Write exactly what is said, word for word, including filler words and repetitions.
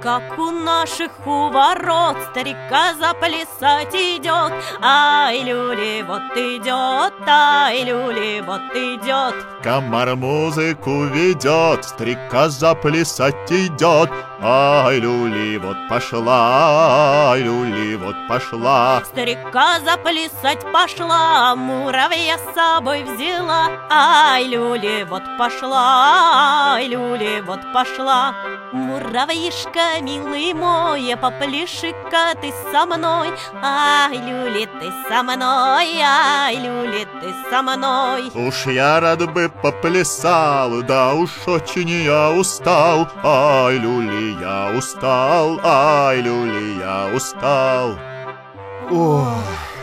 как у наших у ворот старика заплясать идет. Ай, люли, вот идет, ай, люли, вот идет. Комар музыку ведет, старика заплясать идет. Ай, люли, вот пошла, ай, люли, вот пошла. Старика заплясать пошла, муравья с собой взяла. Ай, люли, вот пошла, ай, люли, вот пошла. Муравьишка, милый мой, попляши-ка ты со мной. Ай, люли, ты со мной, ай, люли, ты со мной. Уж я рад бы поплясал, да уж очень я устал. Ай, люли, я устал, ай, люли, я устал. Ох.